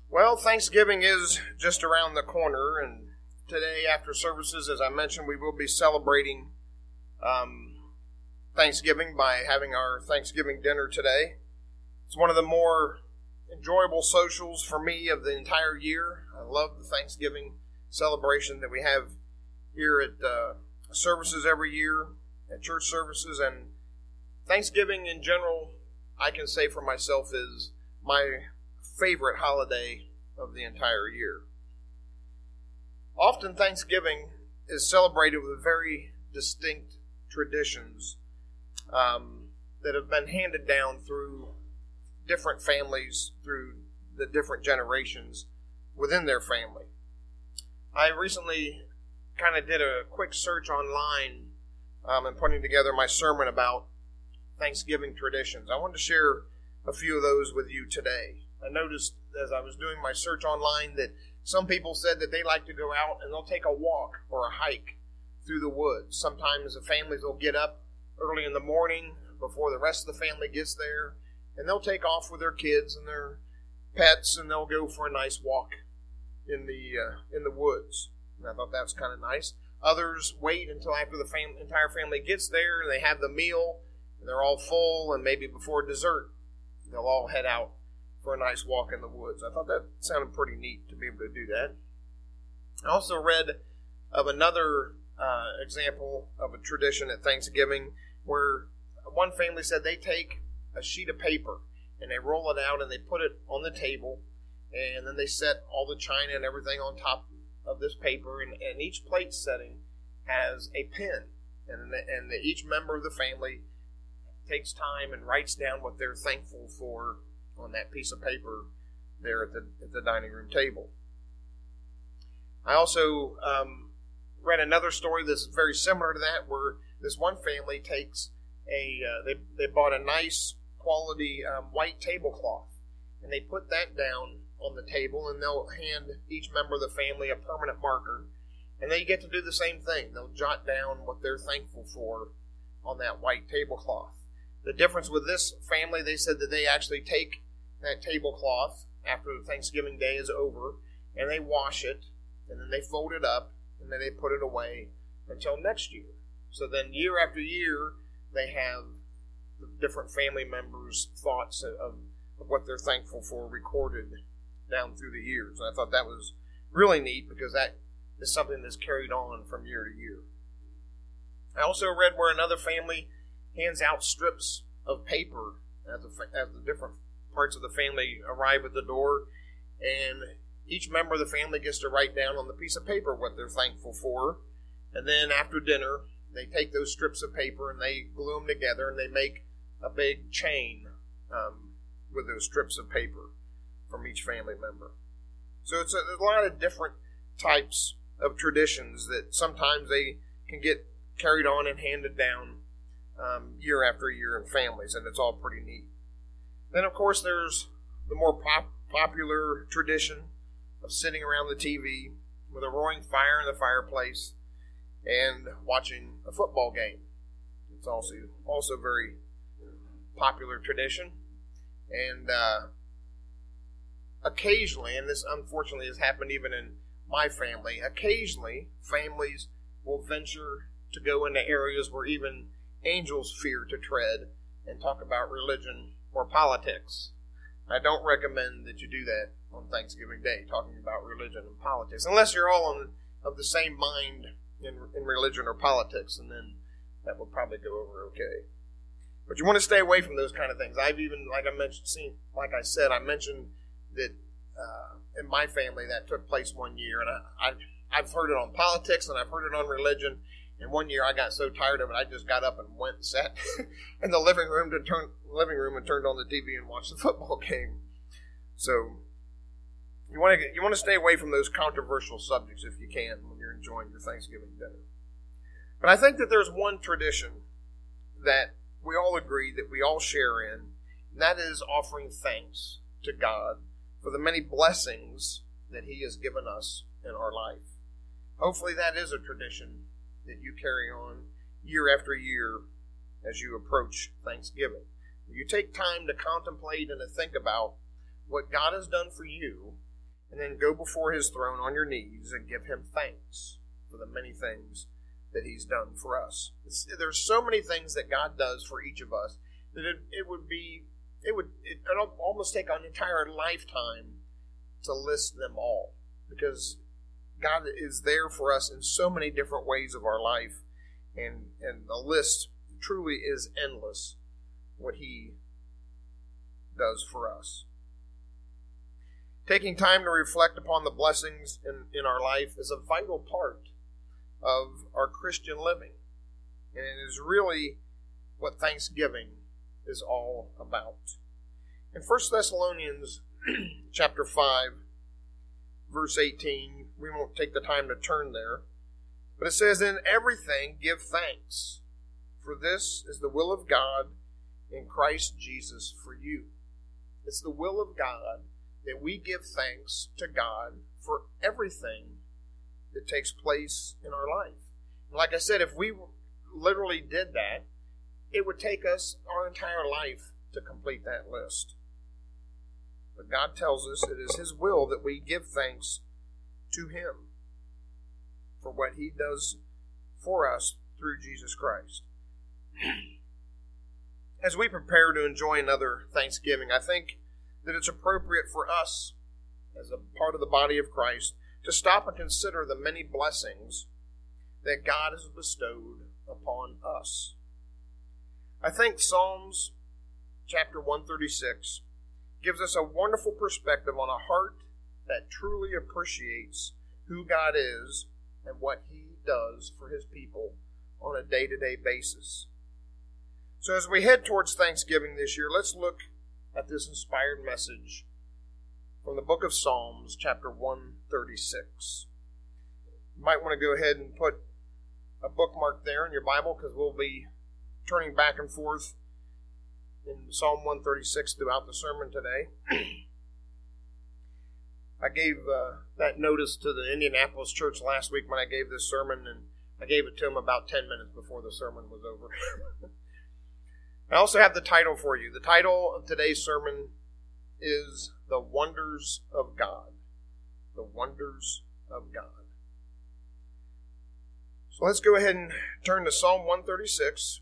Well, Thanksgiving is just around the corner, and today after services, as I mentioned, we will be celebrating Thanksgiving by having our Thanksgiving dinner today. It's one of the more enjoyable socials for me of the entire year. I love the Thanksgiving celebration that we have here at services every year, at church services, and Thanksgiving in general, I can say for myself, is my favorite holiday of the entire year. Often Thanksgiving is celebrated with very distinct traditions that have been handed down through different families, through the different generations within their family. I recently kind of did a quick search online and putting together my sermon about Thanksgiving traditions. I wanted to share a few of those with you today. I noticed as I was doing my search online that some people said that they like to go out and they'll take a walk or a hike through the woods. Sometimes the families will get up early in the morning before the rest of the family gets there, and they'll take off with their kids and their pets, and they'll go for a nice walk in the woods. And I thought that was kind of nice. Others wait until after the entire family gets there and they have the meal and they're all full, and maybe before dessert they'll all head out for a nice walk in the woods. I thought that sounded pretty neat to be able to do that. I also read of another example of a tradition at Thanksgiving where one family said they take a sheet of paper and they roll it out and they put it on the table, and then they set all the china and everything on top of this paper, and each plate setting has a pen, and each member of the family takes time and writes down what they're thankful for on that piece of paper there at the dining room table. I also read another story that's very similar to that, where this one family takes they bought a nice quality white tablecloth, and they put that down on the table, and they'll hand each member of the family a permanent marker, and they get to do the same thing. They'll jot down what they're thankful for on that white tablecloth. The difference with this family, they said that they actually take that tablecloth after the Thanksgiving day is over, and they wash it, and then they fold it up, and then they put it away until next year. So then year after year, they have the different family members' thoughts of what they're thankful for recorded down through the years. And I thought that was really neat, because that is something that's carried on from year to year. I also read where another family hands out strips of paper as the different parts of the family arrive at the door, and each member of the family gets to write down on the piece of paper what they're thankful for, and then after dinner they take those strips of paper and they glue them together, and they make a big chain with those strips of paper from each family member. So it's a lot of different types of traditions that sometimes they can get carried on and handed down year after year in families, and it's all pretty neat. Then, of course, there's the more popular tradition of sitting around the TV with a roaring fire in the fireplace and watching a football game. It's also very popular tradition. And occasionally, and this unfortunately has happened even in my family, occasionally families will venture to go into areas where even angels fear to tread and talk about religion or politics. I don't recommend that you do that on Thanksgiving Day, talking about religion and politics, unless you're all of the same mind in religion or politics, and then that will probably go over okay. But you want to stay away from those kind of things. I've even, I mentioned that in my family that took place one year, and I've heard it on politics and I've heard it on religion. And one year I got so tired of it, I just got up and went and sat in the living room and turned on the TV and watched the football game. So you want to stay away from those controversial subjects if you can when you're enjoying your Thanksgiving dinner. But I think that there's one tradition that we all agree that we all share in, and that is offering thanks to God for the many blessings that He has given us in our life. Hopefully that is a tradition that you carry on year after year as you approach Thanksgiving. You take time to contemplate and to think about what God has done for you and then go before his throne on your knees and give him thanks for the many things that he's done for us. There's so many things that God does for each of us that it would almost take an entire lifetime to list them all, because God is there for us in so many different ways of our life, and the list truly is endless, what he does for us. Taking time to reflect upon the blessings in our life is a vital part of our Christian living, and it is really what Thanksgiving is all about. In 1 Thessalonians chapter 5, verse 18, we won't take the time to turn there, but it says, "In everything give thanks, for this is the will of God in Christ Jesus for you." It's the will of God that we give thanks to God for everything that takes place in our life. And like I said, if we literally did that, it would take us our entire life to complete that list. But God tells us it is his will that we give thanks to him for what he does for us through Jesus Christ. As we prepare to enjoy another Thanksgiving, I think that it's appropriate for us, as a part of the body of Christ, to stop and consider the many blessings that God has bestowed upon us. I think Psalms chapter 136 gives us a wonderful perspective on a heart that truly appreciates who God is and what he does for his people on a day-to-day basis. So as we head towards Thanksgiving this year, let's look at this inspired message from the book of Psalms, chapter 136. You might want to go ahead and put a bookmark there in your Bible, because we'll be turning back and forth in Psalm 136 throughout the sermon today. I gave that notice to the Indianapolis church last week when I gave this sermon, and I gave it to them about 10 minutes before the sermon was over. I also have the title for you. The title of today's sermon is The Wonders of God. The Wonders of God. So let's go ahead and turn to Psalm 136,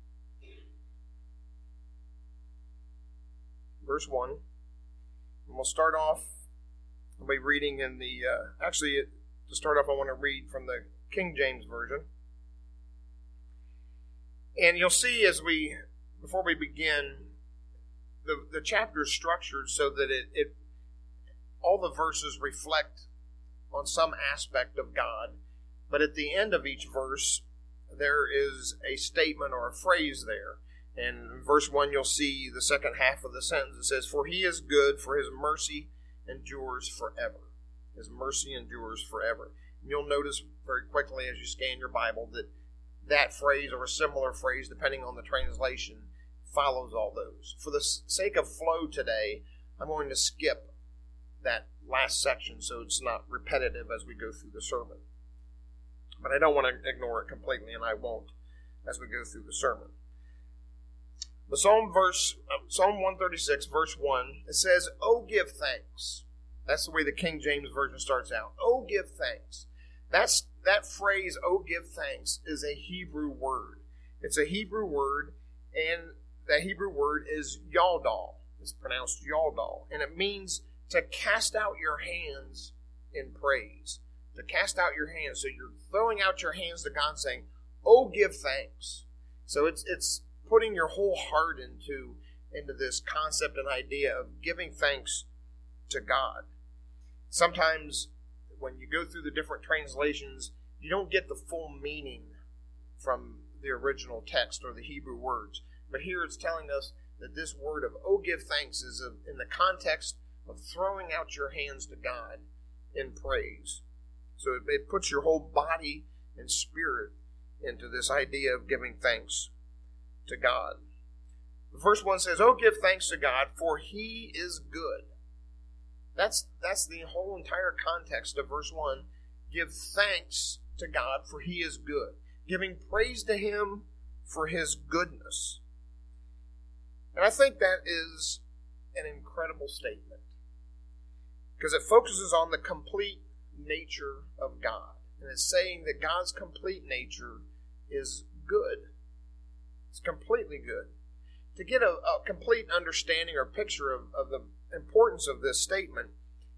verse 1. And we'll start off, I'll be reading in the, to start off I want to read from the King James Version. And you'll see before we begin, the chapter is structured so that all the verses reflect on some aspect of God, but at the end of each verse, there is a statement or a phrase there. And in verse 1, you'll see the second half of the sentence. It says, "For he is good, for his mercy endures forever." His mercy endures forever. And you'll notice very quickly as you scan your Bible that phrase or a similar phrase, depending on the translation, follows all those. For the sake of flow today, I'm going to skip that last section so it's not repetitive as we go through the sermon. But I don't want to ignore it completely, and I won't as we go through the sermon. The Psalm 136, verse 1, it says, "Oh, give thanks." That's the way the King James Version starts out. "Oh, give thanks." That phrase, "Oh, give thanks," is a Hebrew word. It's a Hebrew word, and that Hebrew word is yaldal. It's pronounced yaldal, and it means to cast out your hands in praise. To cast out your hands. So you're throwing out your hands to God saying, "Oh, give thanks." So it's putting your whole heart into this concept and idea of giving thanks to God. Sometimes when you go through the different translations, you don't get the full meaning from the original text or the Hebrew words. But here it's telling us that this word of "oh, give thanks" is in the context of throwing out your hands to God in praise. So it puts your whole body and spirit into this idea of giving thanks to God. The first one says, "Oh, give thanks to God, for he is good." That's the whole entire context of verse 1. Give thanks to God, for he is good. Giving praise to him for his goodness. And I think that is an incredible statement. because it focuses on the complete nature of God. And it's saying that God's complete nature is good. It's completely good. To get a complete understanding or picture of the importance of this statement,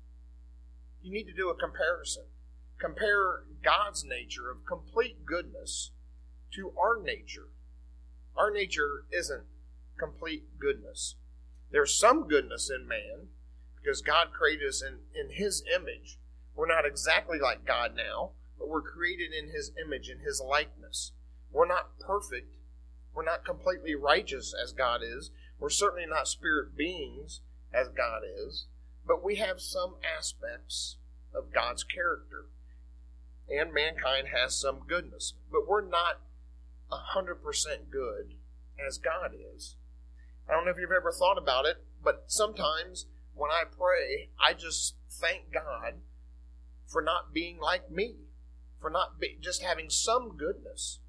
you need to do a comparison. Compare God's nature of complete goodness to our nature. Our nature isn't complete goodness. There's some goodness in man because God created us in His image. We're not exactly like God now, but we're created in His image, in His likeness. We're not perfect. We're not completely righteous as God is. We're certainly not spirit beings as God is. But we have some aspects of God's character. And mankind has some goodness. But we're not 100% good as God is. I don't know if you've ever thought about it, but sometimes when I pray, I just thank God for not being like me, for just having some goodness.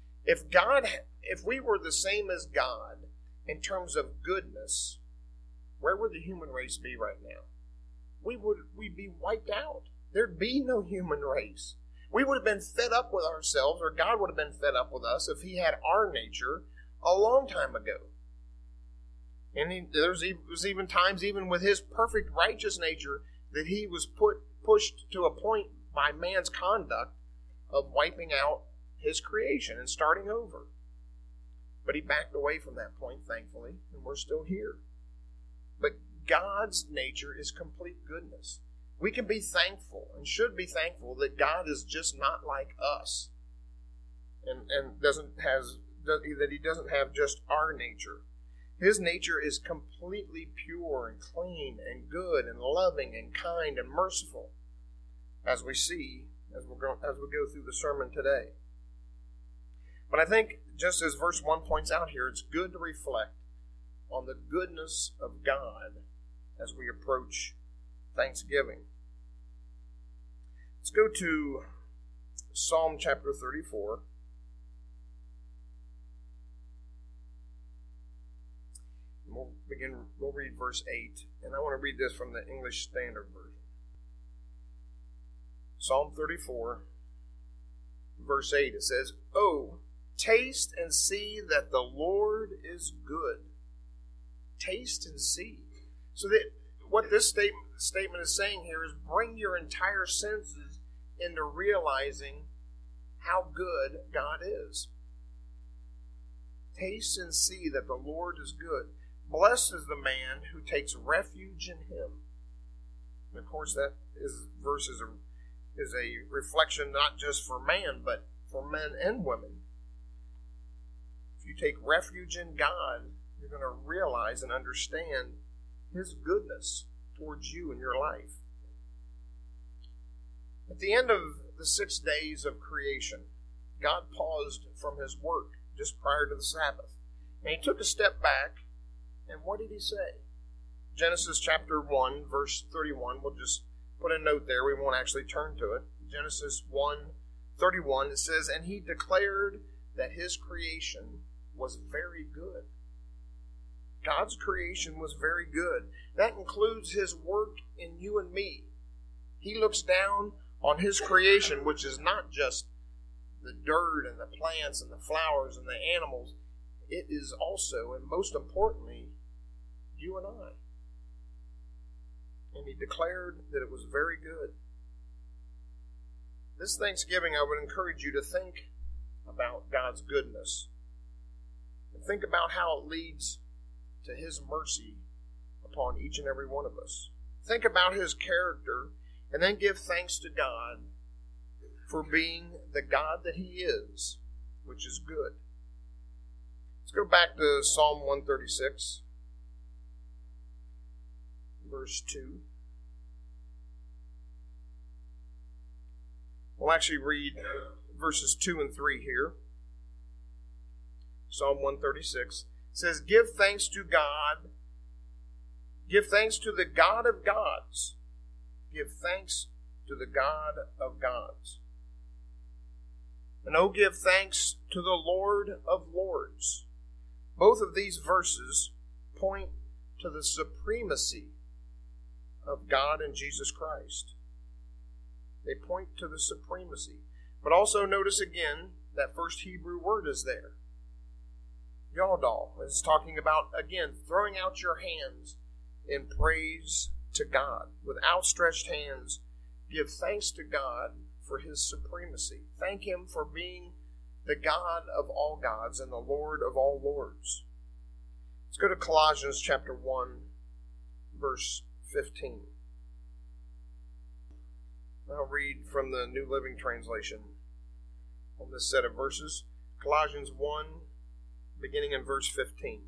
If we were the same as God in terms of goodness, where would the human race be right now? We'd be wiped out. There'd be no human race. We would have been fed up with ourselves, or God would have been fed up with us if He had our nature a long time ago. And there was even times, even with His perfect righteous nature, that He was pushed to a point by man's conduct of wiping out His creation and starting over. But He backed away from that point, thankfully, and we're still here. But God's nature is complete goodness. We can be thankful and should be thankful that God is just not like us, and that He doesn't have just our nature. His nature is completely pure and clean and good and loving and kind and merciful, as we see as we go through the sermon today. But I think, just as verse 1 points out here, it's good to reflect on the goodness of God as we approach Thanksgiving. Let's go to Psalm chapter 34. We'll read verse 8, and I want to read this from the English Standard Version. Psalm 34, verse 8, it says, "Oh, taste and see that the Lord is good." Taste and see. So that what this statement is saying here is bring your entire senses into realizing how good God is. Taste and see that the Lord is good. Blessed is the man who takes refuge in Him. And of course, that verse is a reflection not just for man, but for men and women. If you take refuge in God, you're going to realize and understand His goodness towards you in your life. At the end of the 6 days of creation, God paused from His work just prior to the Sabbath. And He took a step back, and what did He say? Genesis chapter 1, verse 31, we'll just put a note there, we won't actually turn to it. Genesis 1:31, it says, "And He declared that His creation was very good." God's creation was very good. That includes His work in you and me. He looks down on His creation, which is not just the dirt and the plants and the flowers and the animals. It is also, and most importantly, you and I. And He declared that it was very good. This Thanksgiving, I would encourage you to think about God's goodness. And think about how it leads to His mercy upon each and every one of us. Think about His character, and then give thanks to God for being the God that He is, which is good. Let's go back to Psalm 136, verse 2. We'll actually read verses 2 and 3 here. Psalm 136 says, "Give thanks to God. Give thanks to the God of gods. Give thanks to the God of gods. And oh, give thanks to the Lord of lords." Both of these verses point to the supremacy of God and Jesus Christ. They point to the supremacy. But also notice again, that first Hebrew word is there. Yodal is talking about, again, throwing out your hands in praise to God. With outstretched hands, give thanks to God for His supremacy. Thank Him for being the God of all gods and the Lord of all lords. Let's go to Colossians chapter 1, verse 15. I'll read from the New Living Translation on this set of verses. Colossians 1, beginning in verse 15.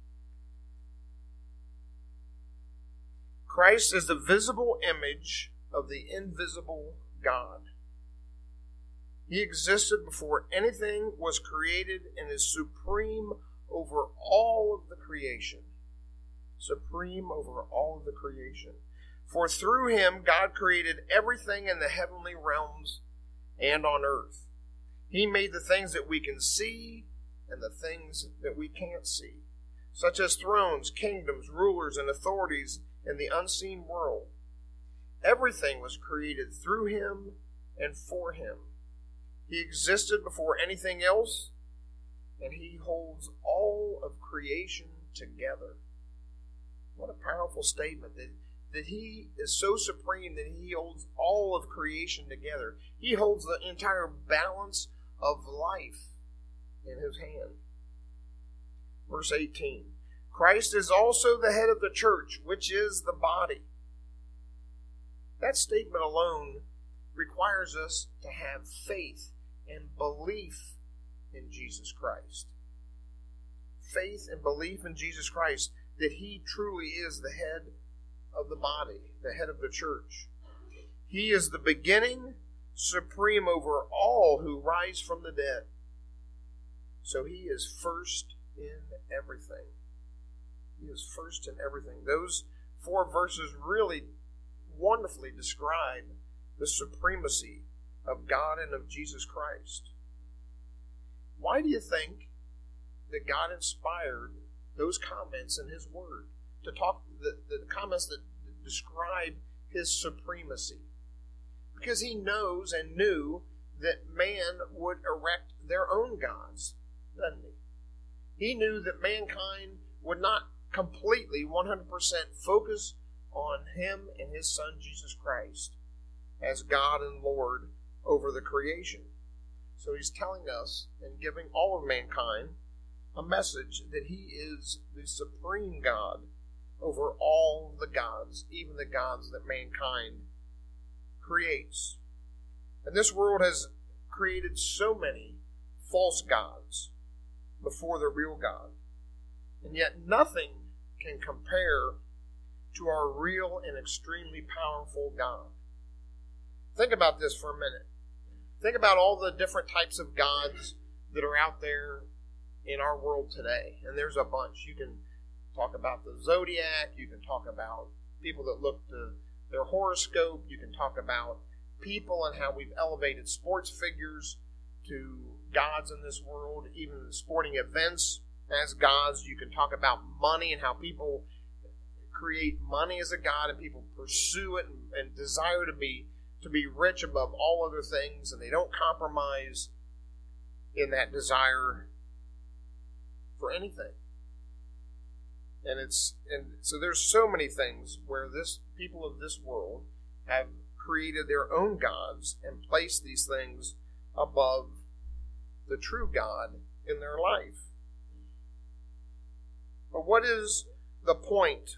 Christ is the visible image of the invisible God. He existed before anything was created and is supreme over all of the creation. Supreme over all of the creation. For through Him God created everything in the heavenly realms and on earth. He made the things that we can see and the things that we can't see, such as thrones, kingdoms, rulers, and authorities in the unseen world. Everything was created through Him and for Him. He existed before anything else, and He holds all of creation together. What a powerful statement that He is so supreme that He holds all of creation together. He holds the entire balance of life in His hand. Verse 18. Christ is also the head of the church, which is the body. That statement alone requires us to have faith and belief in Jesus Christ. Faith and belief in Jesus Christ, that He truly is the head of the body, the head of the church. He is the beginning, supreme over all who rise from the dead. So He is first in everything. He is first in everything. Those 4 verses really wonderfully describe the supremacy of God and of Jesus Christ. Why do you think that God inspired those comments in His Word? To talk the comments that describe His supremacy. Because He knows and knew that man would erect their own gods, doesn't He? He knew that mankind would not completely, 100% focus on Him and His Son, Jesus Christ, as God and Lord over the creation. So He's telling us and giving all of mankind a message that He is the supreme God over all the gods, even the gods that mankind creates. And this world has created so many false gods before the real God. And yet nothing can compare to our real and extremely powerful God. Think about this for a minute. Think about all the different types of gods that are out there in our world today. And there's a bunch. You can talk about the zodiac. You can talk about people that look to their horoscope. You can talk about people and how we've elevated sports figures to gods in this world, even the sporting events as gods. You can talk about money and how people create money as a god and people pursue it and desire to be rich above all other things, and they don't compromise in that desire for anything. And so there's so many things where this people of this world have created their own gods and placed these things above the true God in their life. But what is the point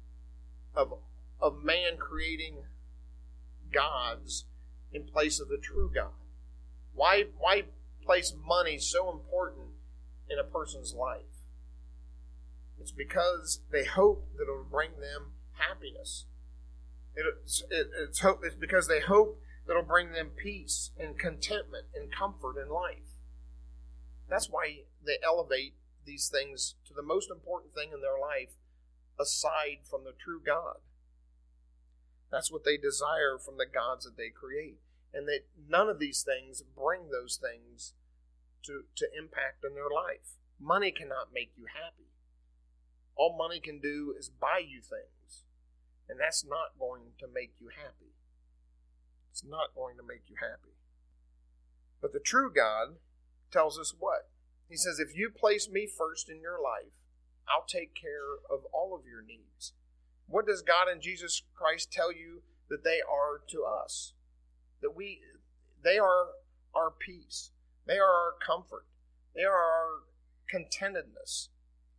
of man creating gods in place of the true God? Why place money so important in a person's life? It's because they hope that it'll bring them happiness. It's because they hope that it'll bring them peace and contentment and comfort in life. That's why they elevate these things to the most important thing in their life aside from the true God. That's what they desire from the gods that they create. And that none of these things bring those things to impact in their life. Money cannot make you happy. All money can do is buy you things. And that's not going to make you happy. It's not going to make you happy. But the true God tells us what? He says, if you place me first in your life, I'll take care of all of your needs. What does God and Jesus Christ tell you that they are to us? They are our peace. They are our comfort. They are our contentedness.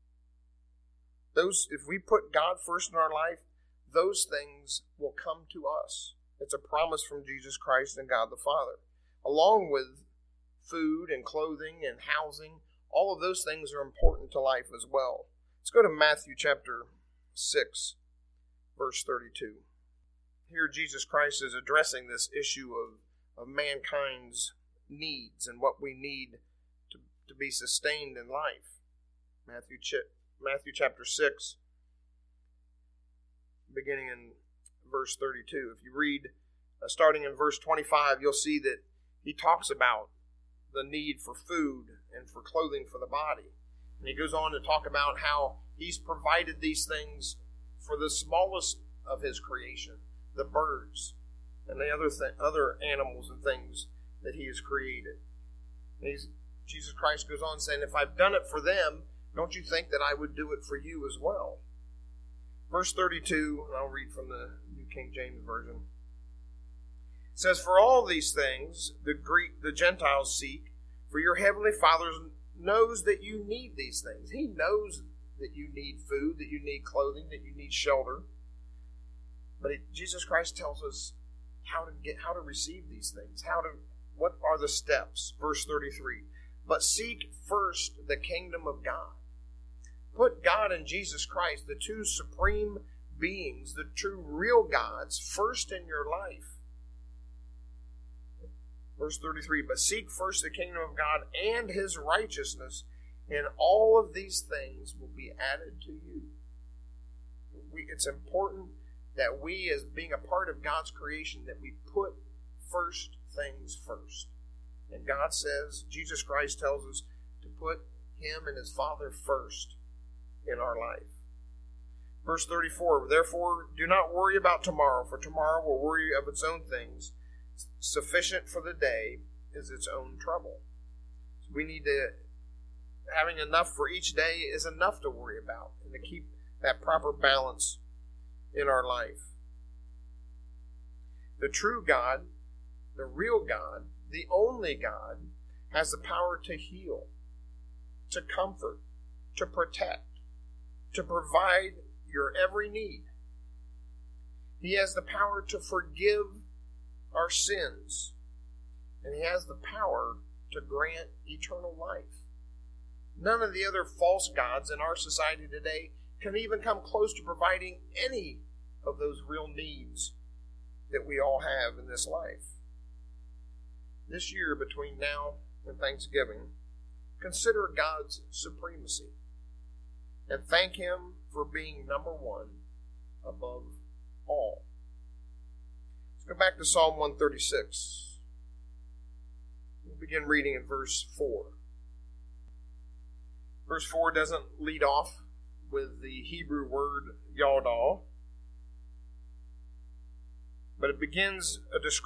If we put God first in our life, those things will come to us. It's a promise from Jesus Christ and God the Father. Along with food and clothing and housing, all of those things are important to life as well. Let's go to Matthew chapter 6, verse 32. Here Jesus Christ is addressing this issue of mankind's needs and what we need to be sustained in life. Matthew chapter 6, beginning in verse 32. If you read, starting in verse 25, you'll see that he talks about the need for food and for clothing for the body. And he goes on to talk about how he's provided these things for the smallest of his creation, the birds and the other animals and things that he has created. And Jesus Christ goes on saying, if I've done it for them, don't you think that I would do it for you as well? Verse 32, and I'll read from the New King James Version. It says, for all these things the Gentiles seek, for your heavenly Father knows that you need these things. He knows that you need food, that you need clothing, that you need shelter. But Jesus Christ tells us how to receive these things. What are the steps? Verse 33. But seek first the kingdom of God. Put God and Jesus Christ, the two supreme beings, the two real gods, first in your life. Verse 33, but seek first the kingdom of God and his righteousness, and all of these things will be added to you. It's important that we, as being a part of God's creation, that we put first things first. And God says, Jesus Christ tells us to put him and his Father first in our life. Verse 34, therefore do not worry about tomorrow, for tomorrow will worry of its own things. Sufficient for the day is its own trouble. So we need to, having enough for each day is enough to worry about, and to keep that proper balance in our life. The true God, the real God, the only God, has the power to heal, to comfort, to protect, to provide your every need. He has the power to forgive our sins, and he has the power to grant eternal life. None of the other false gods in our society today can even come close to providing any of those real needs that we all have in this life. This year, between now and Thanksgiving, consider God's supremacy and thank him for being number one above all. Go back to Psalm 136. We'll begin reading in verse 4. Verse 4 doesn't lead off with the Hebrew word yada, but it begins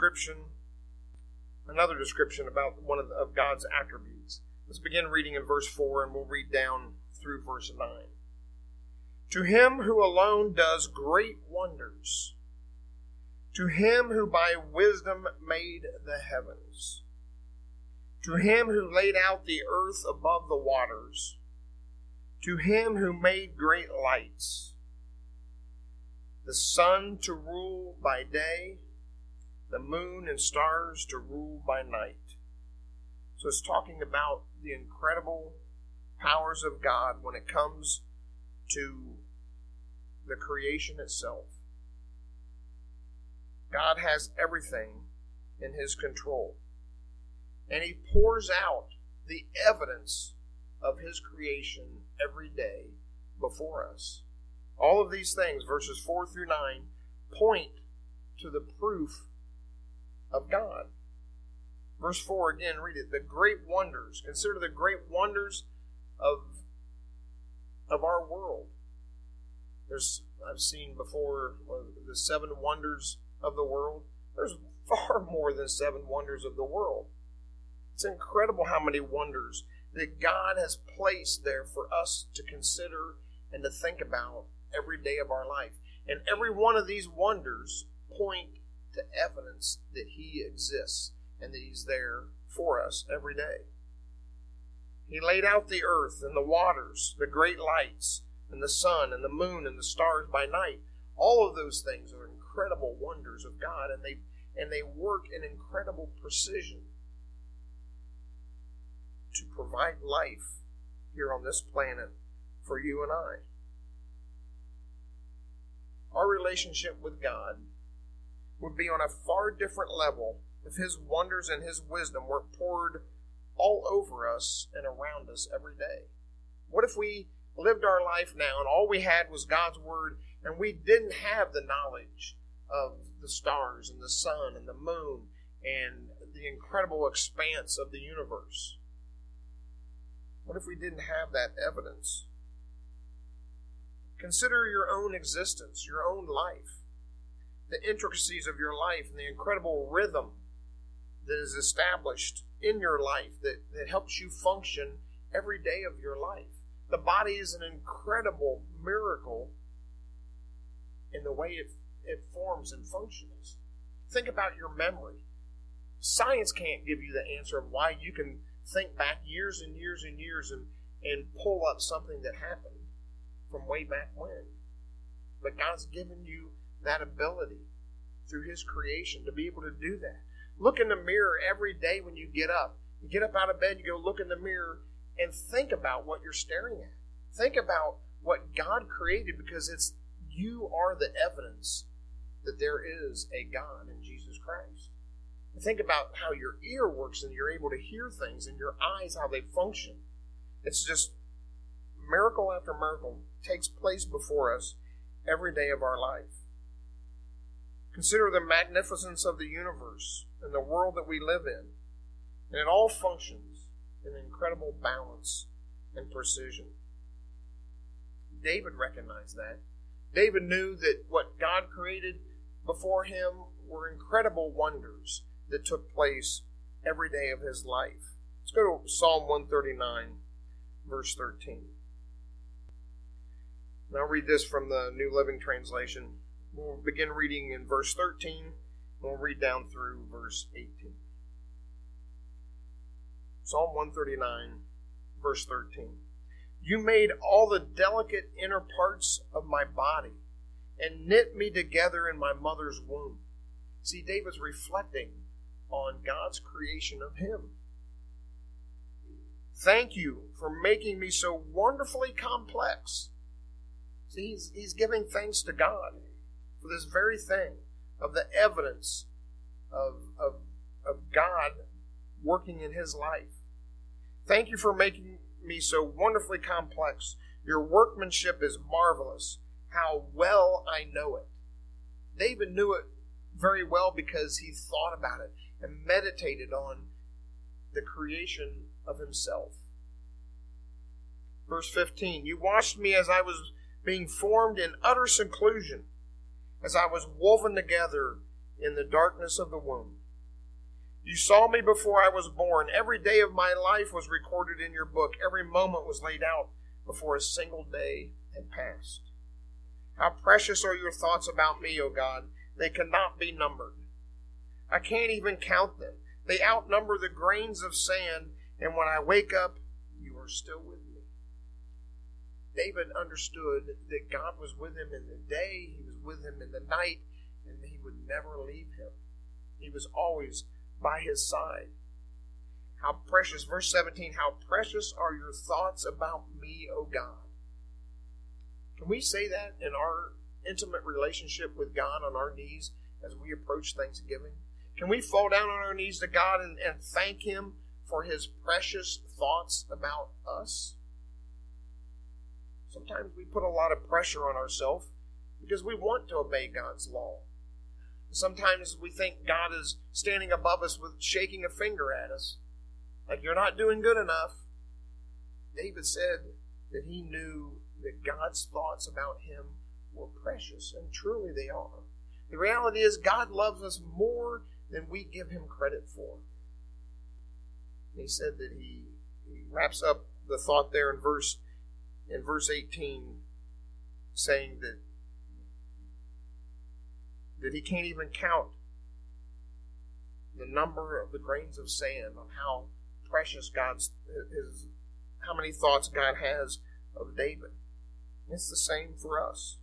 another description about one of God's attributes. Let's begin reading in verse 4, and we'll read down through verse 9. To him who alone does great wonders, to him who by wisdom made the heavens, to him who laid out the earth above the waters, to him who made great lights, the sun to rule by day, the moon and stars to rule by night. So it's talking about the incredible powers of God when it comes to the creation itself. God has everything in his control. And he pours out the evidence of his creation every day before us. All of these things, verses 4 through 9, point to the proof of God. Verse 4 again, read it. The great wonders. Consider the great wonders of our world. I've seen before the 7 wonders of the world. There's far more than 7 wonders of the world. It's incredible how many wonders that God has placed there for us to consider and to think about every day of our life. And every one of these wonders point to evidence that He exists and that He's there for us every day. He laid out the earth and the waters, the great lights, and the sun and the moon and the stars by night. All of those things are incredible wonders of God, and they work in incredible precision to provide life here on this planet for you and I. Our relationship with God would be on a far different level if His wonders and His wisdom were poured all over us and around us every day. What if we lived our life now and all we had was God's Word, and we didn't have the knowledge of the stars and the sun and the moon and the incredible expanse of the universe? What if we didn't have that evidence? Consider your own existence, your own life, the intricacies of your life and the incredible rhythm that is established in your life that helps you function every day of your life. The body is an incredible miracle in the way it forms and functions. Think about your memory. Science can't give you the answer of why you can think back years and years and years and pull up something that happened from way back when. But God's given you that ability through His creation to be able to do that. Look in the mirror every day when you get up. You get up out of bed, you go look in the mirror and think about what you're staring at. Think about what God created, because you are the evidence that there is a God in Jesus Christ. And think about how your ear works and you're able to hear things, and your eyes, how they function. It's just miracle after miracle takes place before us every day of our life. Consider the magnificence of the universe and the world that we live in. And it all functions in incredible balance and precision. David recognized that. David knew that what God created before him were incredible wonders that took place every day of his life. Let's go to Psalm 139, verse 13. And I'll read this from the New Living Translation. We'll begin reading in verse 13, and we'll read down through verse 18. Psalm 139, verse 13. You made all the delicate inner parts of my body and knit me together in my mother's womb. See, David's reflecting on God's creation of him. Thank you for making me so wonderfully complex. See, he's giving thanks to God for this very thing, of the evidence of God working in his life. Thank you for making me so wonderfully complex. Your workmanship is marvelous. How well I know it. David knew it very well because he thought about it and meditated on the creation of himself. Verse 15, you watched me as I was being formed in utter seclusion, as I was woven together in the darkness of the womb. You saw me before I was born. Every day of my life was recorded in your book. Every moment was laid out before a single day had passed. How precious are your thoughts about me, O God. They cannot be numbered. I can't even count them. They outnumber the grains of sand, and when I wake up, you are still with me. David understood that God was with him in the day, he was with him in the night, and he would never leave him. He was always by his side. How precious, verse 17, how precious are your thoughts about me, O God. Can we say that in our intimate relationship with God on our knees as we approach Thanksgiving? Can we fall down on our knees to God and thank Him for His precious thoughts about us? Sometimes we put a lot of pressure on ourselves because we want to obey God's law. Sometimes we think God is standing above us with shaking a finger at us, like you're not doing good enough. David said that he knew that God's thoughts about him were precious, and truly they are. The reality is God loves us more than we give him credit for. And he said that he wraps up the thought there in verse 18, saying that he can't even count the number of the grains of sand, on how precious how many thoughts God has of David. It's the same for us.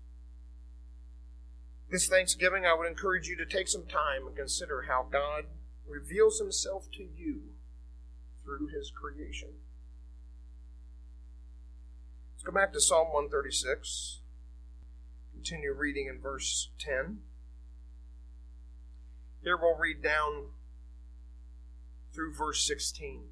This Thanksgiving, I would encourage you to take some time and consider how God reveals himself to you through his creation. Let's go back to Psalm 136. Continue reading in verse 10. Here we'll read down through verse 16.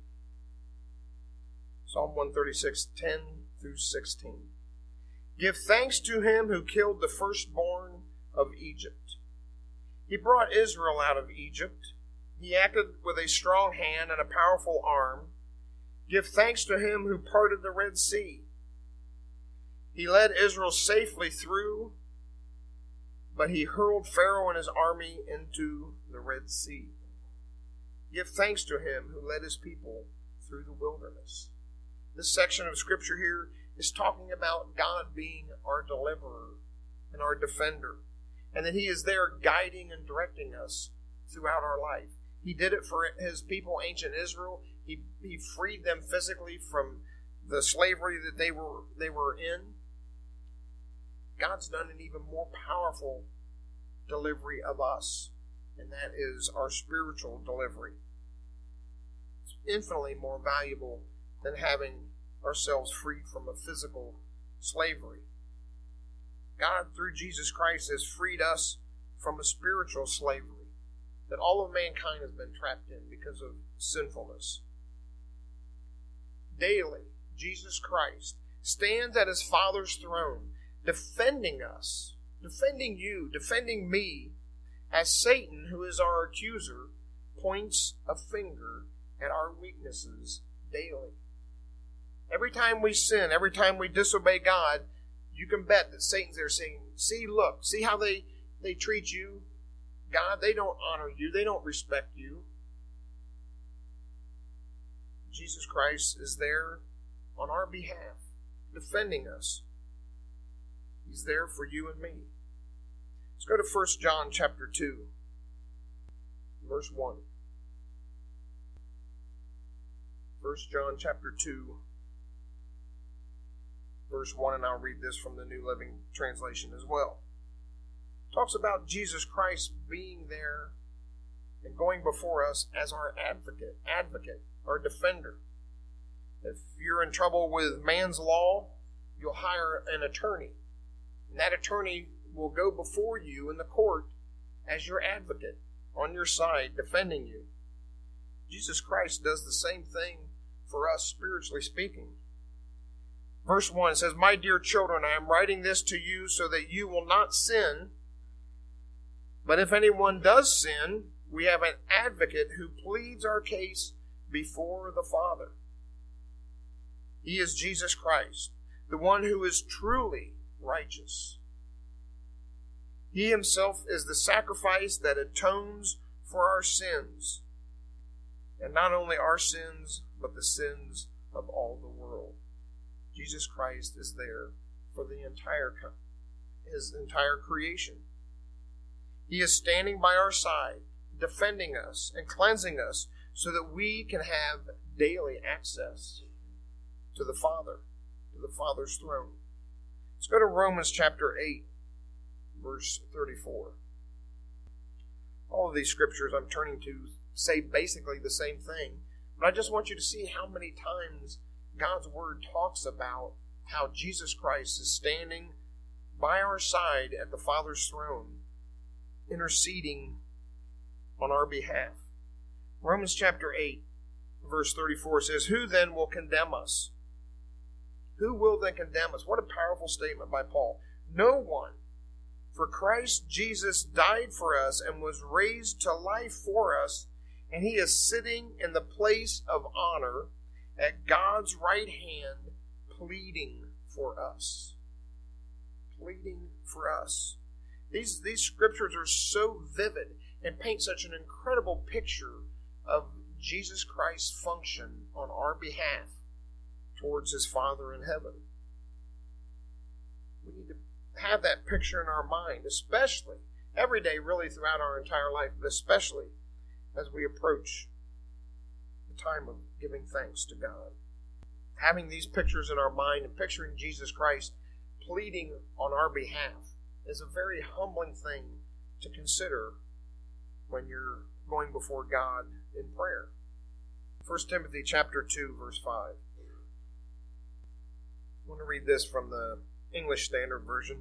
Psalm 136, 10 through 16. Give thanks to him who killed the firstborn of Egypt. He brought Israel out of Egypt. He acted with a strong hand and a powerful arm. Give thanks to him who parted the Red Sea. He led Israel safely through, but he hurled Pharaoh and his army into the Red Sea. Give thanks to him who led his people through the wilderness. This section of Scripture here is talking about God being our deliverer and our defender, and that he is there guiding and directing us throughout our life. He did it for his people, ancient Israel. He freed them physically from the slavery that they were in. God's done an even more powerful delivery of us, and that is our spiritual delivery. It's infinitely more valuable than having ourselves freed from a physical slavery. God, through Jesus Christ, has freed us from a spiritual slavery that all of mankind has been trapped in because of sinfulness. Daily, Jesus Christ stands at his Father's throne, defending us, defending you, defending me, as Satan, who is our accuser, points a finger at our weaknesses daily. Every time we sin, every time we disobey God, you can bet that Satan's there saying, see, look, see how they treat you? God, they don't honor you. They don't respect you. Jesus Christ is there on our behalf, defending us. He's there for you and me. Let's go to 1 John chapter 2, verse 1. 1 John chapter 2, verse 1, and I'll read this from the New Living Translation as well. It talks about Jesus Christ being there and going before us as our advocate, our defender. If you're in trouble with man's law, you'll hire an attorney. And that attorney will go before you in the court as your advocate, on your side, defending you. Jesus Christ does the same thing for us, spiritually speaking. Verse 1 says, My dear children, I am writing this to you so that you will not sin. But if anyone does sin, we have an advocate who pleads our case before the Father. He is Jesus Christ, the one who is truly righteous. He himself is the sacrifice that atones for our sins. And not only our sins, but the sins of all the world. Jesus Christ is there for his entire creation. He is standing by our side, defending us and cleansing us so that we can have daily access to the Father, to the Father's throne. Let's go to Romans chapter 8, verse 34. All of these scriptures I'm turning to say basically the same thing, but I just want you to see how many times God's Word talks about how Jesus Christ is standing by our side at the Father's throne, interceding on our behalf. Romans chapter 8, verse 34 says, Who then will condemn us? Who will then condemn us? What a powerful statement by Paul. No one. For Christ Jesus died for us and was raised to life for us, and he is sitting in the place of honor at God's right hand, pleading for us. pleading for us. These scriptures are so vivid and paint such an incredible picture of Jesus Christ's function on our behalf towards his Father in heaven. We need to have that picture in our mind, especially every day, really throughout our entire life, but especially as we approach the time of giving thanks to God. Having these pictures in our mind and picturing Jesus Christ pleading on our behalf is a very humbling thing to consider when you're going before God in prayer. 1 Timothy chapter 2, verse 5. I want to read this from the English Standard Version.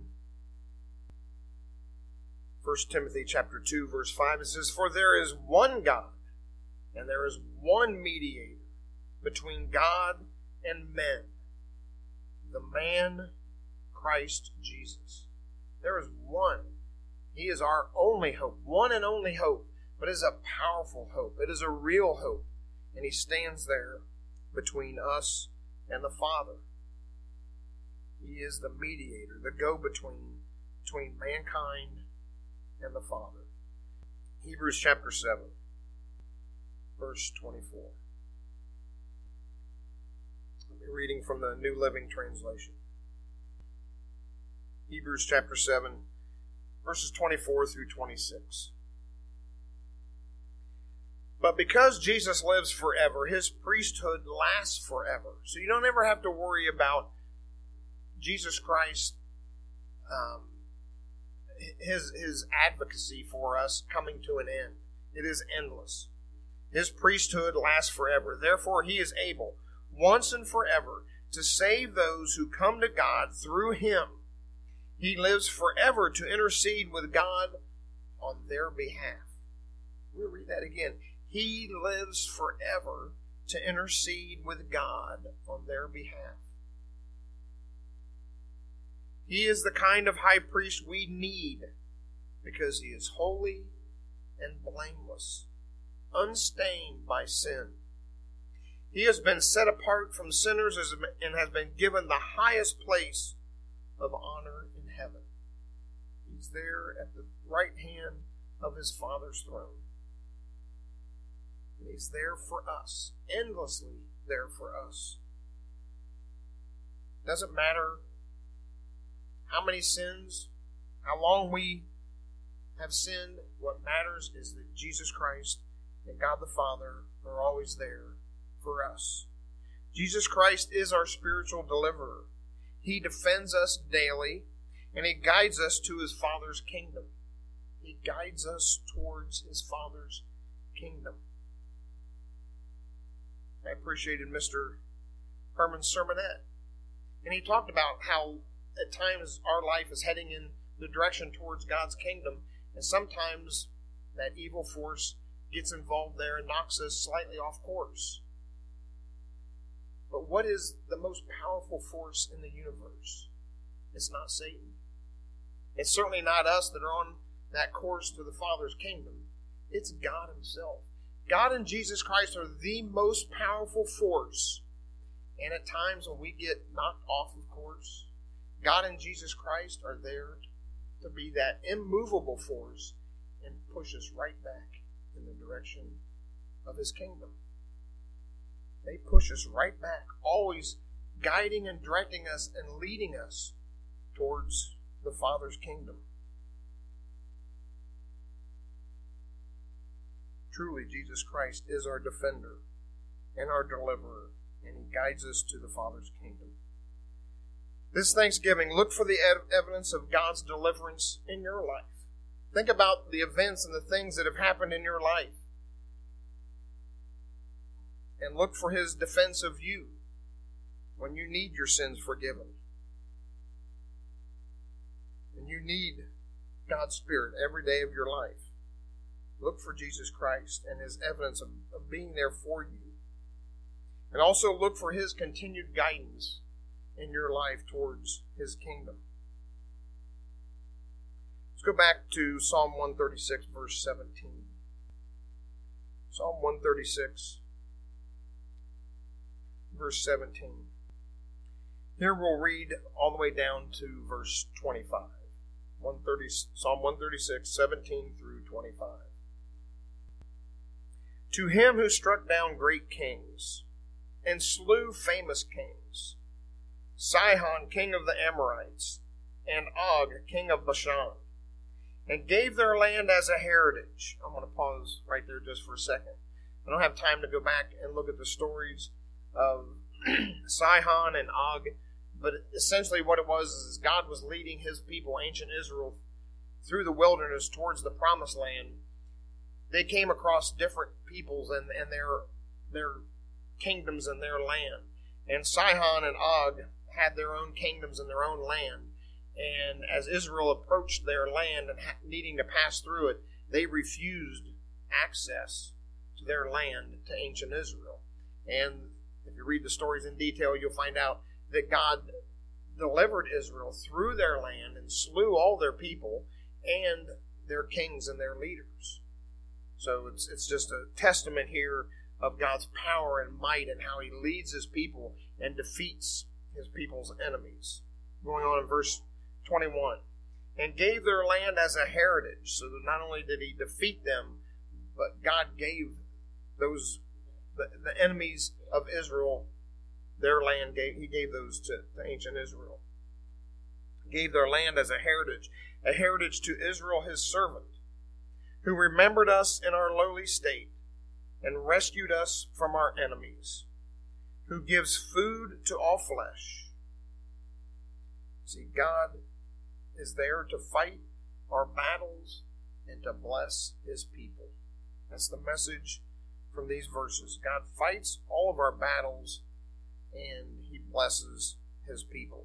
1 Timothy chapter 2, verse 5, it says, "For there is one God, and there is one mediator between God and men, the man Christ Jesus." There is one. He is our only hope, one and only hope, but it is a powerful hope. It is a real hope, and he stands there between us and the Father. He is the mediator, the go-between between mankind and the Father. Hebrews chapter 7, verse 24. I'll be reading from the New Living Translation. Hebrews chapter 7, verses 24 through 26. "But because Jesus lives forever, his priesthood lasts forever." So you don't ever have to worry about Jesus Christ, his advocacy for us coming to an end. It is endless. His priesthood lasts forever. Therefore, he is able, once and forever, to save those who come to God through him. He lives forever to intercede with God on their behalf. We'll read that again. He lives forever to intercede with God on their behalf. He is the kind of high priest we need because he is holy and blameless, unstained by sin. He has been set apart from sinners and has been given the highest place of honor in heaven. He's there at the right hand of his Father's throne. And he's there for us, endlessly there for us. Doesn't matter how many sins, how long we have sinned. What matters is that Jesus Christ and God the Father are always there for us. Jesus Christ is our spiritual deliverer. He defends us daily, and he guides us to his Father's kingdom. He guides us towards his Father's kingdom. I appreciated Mr. Herman's sermonette, and he talked about how at times our life is heading in the direction towards God's kingdom, and sometimes that evil force gets involved there and knocks us slightly off course. But what is the most powerful force in the universe? It's not Satan. It's certainly not us that are on that course to the Father's kingdom. It's God himself. God and Jesus Christ are the most powerful force. And at times when we get knocked off of course, God and Jesus Christ are there to be that immovable force and push us right back in the direction of his kingdom. They push us right back, always guiding and directing us and leading us towards the Father's kingdom. Truly, Jesus Christ is our defender and our deliverer, and he guides us to the Father's kingdom. This Thanksgiving, look for the evidence of God's deliverance in your life. Think about the events and the things that have happened in your life. And look for his defense of you when you need your sins forgiven. And you need God's Spirit every day of your life. Look for Jesus Christ and his evidence of being there for you. And also look for his continued guidance in your life towards his kingdom. Let's go back to Psalm 136, verse 17. Psalm 136, verse 17. Here we'll read all the way down to verse 25. Psalm 136, 17 through 25. To him who struck down great kings and slew famous kings, Sihon, king of the Amorites, and Og, king of Bashan, and gave their land as a heritage. I'm going to pause right there just for a second. I don't have time to go back and look at the stories of Sihon and Og, but essentially what it was is God was leading his people, ancient Israel, through the wilderness towards the promised land. They came across different peoples and their kingdoms and their land. And Sihon and Og had their own kingdoms and their own land. And as Israel approached their land and needing to pass through it, they refused access to their land to ancient Israel. And if you read the stories in detail, you'll find out that God delivered Israel through their land and slew all their people and their kings and their leaders. So it's just a testament here of God's power and might and how he leads his people and defeats his people's enemies. Going on in verse 21. And gave their land as a heritage. So that not only did he defeat them, but God gave those the enemies of Israel their land. He gave those to ancient Israel. He gave their land as a heritage to Israel his servant, who remembered us in our lowly state and rescued us from our enemies, who gives food to all flesh. See, God is there to fight our battles and to bless his people. That's the message from these verses. God fights all of our battles and he blesses his people.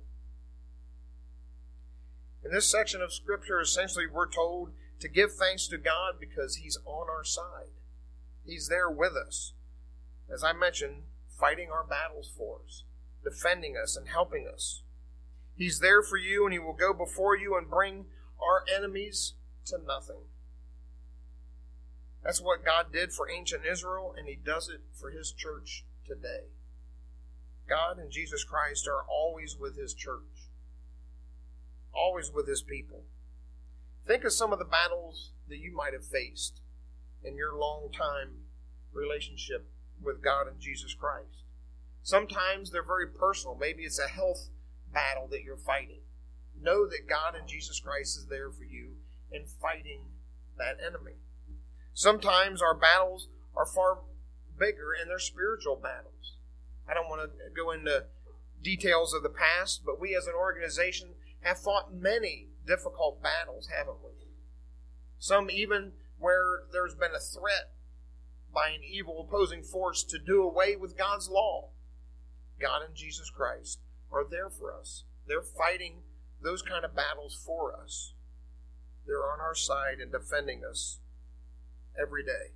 In this section of Scripture, essentially we're told to give thanks to God because he's on our side. He's there with us. As I mentioned, fighting our battles for us, defending us and helping us. He's there for you and he will go before you and bring our enemies to nothing. That's what God did for ancient Israel, and he does it for his church today. God and Jesus Christ are always with his church, always with his people. Think of some of the battles that you might have faced in your long time relationship with God and Jesus Christ. Sometimes they're very personal. Maybe it's a health battle that you're fighting. Know that God and Jesus Christ is there for you in fighting that enemy. Sometimes our battles are far bigger and they're spiritual battles. I don't want to go into details of the past, but we as an organization have fought many difficult battles, haven't we? Some even where there's been a threat by an evil opposing force to do away with God's law. God and Jesus Christ are there for us. They're fighting those kind of battles for us. They're on our side and defending us every day.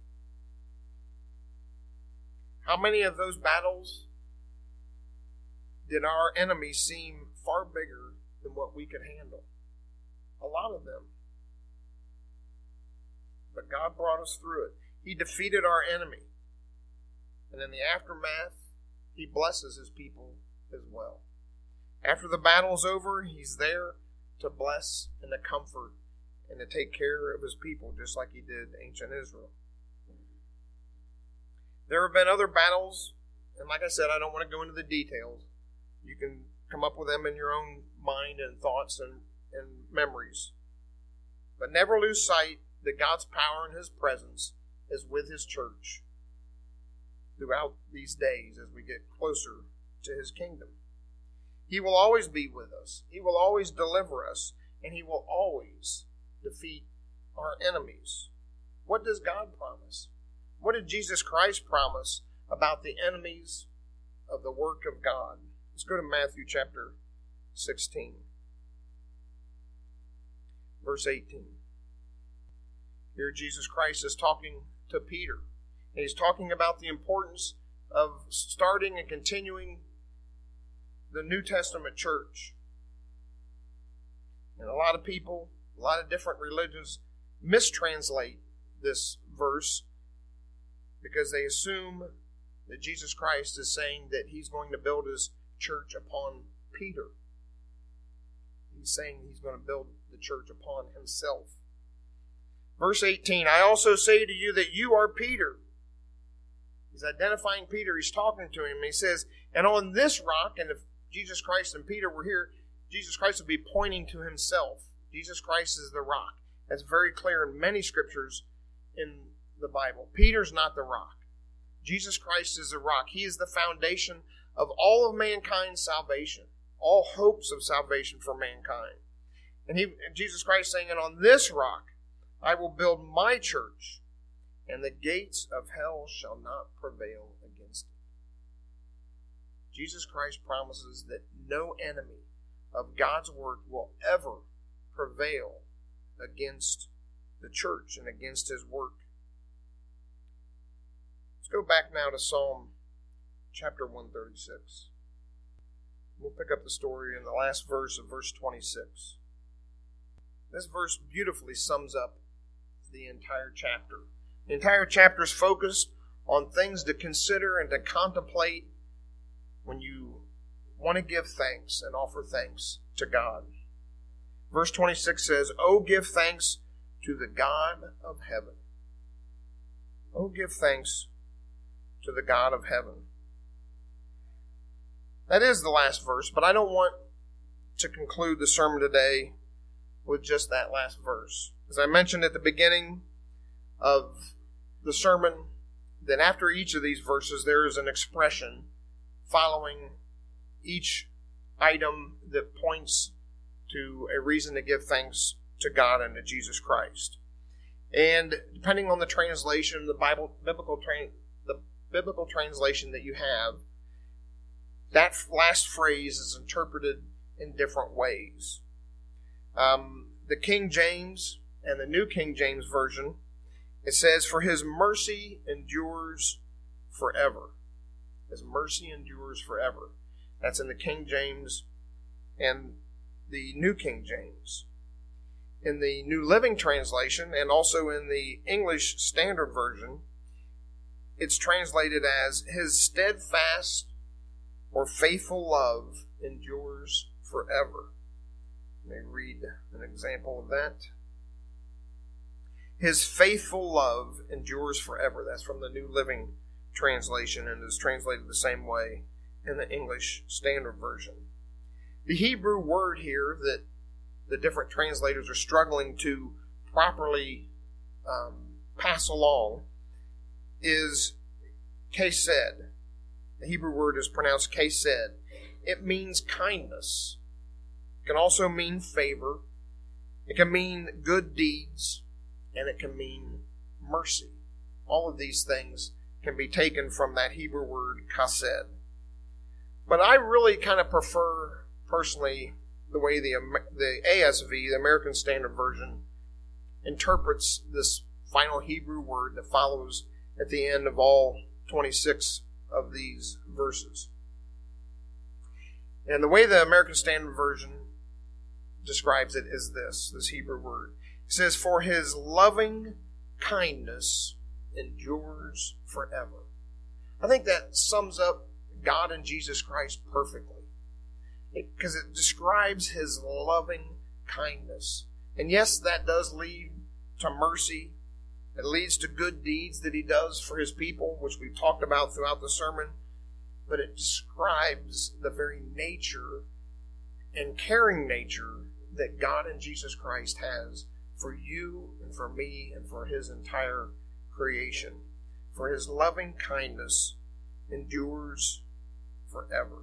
How many of those battles did our enemies seem far bigger than what we could handle? A lot of them. But God brought us through it. He defeated our enemy. And in the aftermath, he blesses his people as well. After the battle's over, he's there to bless and to comfort and to take care of his people, just like he did ancient Israel. There have been other battles, and like I said, I don't want to go into the details. You can come up with them in your own mind and thoughts and memories. But never lose sight that God's power and his presence is with his church throughout these days as we get closer to his kingdom. He will always be with us. He will always deliver us. And he will always defeat our enemies. What does God promise? What did Jesus Christ promise about the enemies of the work of God? Let's go to Matthew chapter 16, verse 18. Here Jesus Christ is talking to Peter. And he's talking about the importance of starting and continuing the New Testament church. And a lot of people, a lot of different religions mistranslate this verse because they assume that Jesus Christ is saying that he's going to build his church upon Peter. He's saying he's going to build the church upon himself. Verse 18, I also say to you that you are Peter. He's identifying Peter. He's talking to him. He says, and on this rock, and if Jesus Christ and Peter were here, Jesus Christ would be pointing to himself. Jesus Christ is the rock. That's very clear in many scriptures in the Bible. Peter's not the rock. Jesus Christ is the rock. He is the foundation of all of mankind's salvation, all hopes of salvation for mankind. And Jesus Christ saying, and on this rock I will build my church, and the gates of hell shall not prevail against it. Jesus Christ promises that no enemy of God's work will ever prevail against the church and against his work. Let's go back now to Psalm chapter 136. We'll pick up the story in the last verse of verse 26. This verse beautifully sums up the entire chapter. The entire chapter is focused on things to consider and to contemplate when you want to give thanks and offer thanks to God. Verse 26 says, "Oh, give thanks to the God of heaven." Oh, give thanks to the God of heaven. That is the last verse, but I don't want to conclude the sermon today with just that last verse. As I mentioned at the beginning of the sermon, that after each of these verses there is an expression following each item that points to a reason to give thanks to God and to Jesus Christ. And depending on the translation, the biblical translation that you have, that last phrase is interpreted in different ways. The King James and the New King James Version, it says, "For his mercy endures forever." His mercy endures forever. That's in the King James and the New King James. In the New Living Translation and also in the English Standard Version, it's translated as, "His steadfast or faithful love endures forever." Let me read an example of that. "His faithful love endures forever." That's from the New Living Translation and is translated the same way in the English Standard Version. The Hebrew word here that the different translators are struggling to properly pass along is kesed. The Hebrew word is pronounced kesed. It means kindness. It can also mean favor. It can mean good deeds. And it can mean mercy. All of these things can be taken from that Hebrew word kesed. But I really kind of prefer, personally, the way the ASV, the American Standard Version, interprets this final Hebrew word that follows at the end of all 26 of these verses. And the way the American Standard Version describes it is this Hebrew word. It says, "For his loving kindness endures forever." I think that sums up God and Jesus Christ perfectly, because it describes his loving kindness. And yes, that does lead to mercy. It leads to good deeds that he does for his people, which we've talked about throughout the sermon. But it describes the very nature and caring nature that God and Jesus Christ has for you and for me and for his entire creation. For his loving kindness endures forever.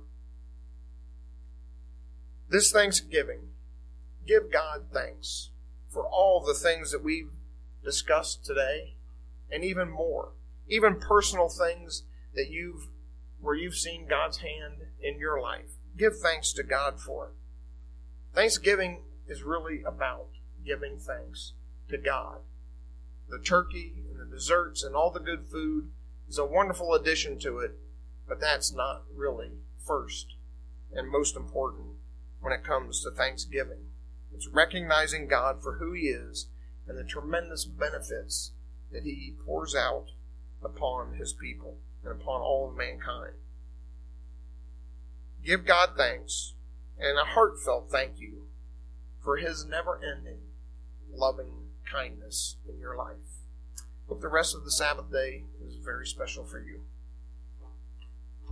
This Thanksgiving, give God thanks for all the things that we've discussed today, and even more, even personal things that where you've seen God's hand in your life. Give thanks to God for it. Thanksgiving is really about giving thanks to God. The turkey and the desserts and all the good food is a wonderful addition to it, but that's not really first and most important when it comes to Thanksgiving. It's recognizing God for who he is and the tremendous benefits that he pours out upon his people and upon all of mankind. Give God thanks And a heartfelt thank you for His never-ending, loving kindness in your life. Hope the rest of the Sabbath day is very special for you.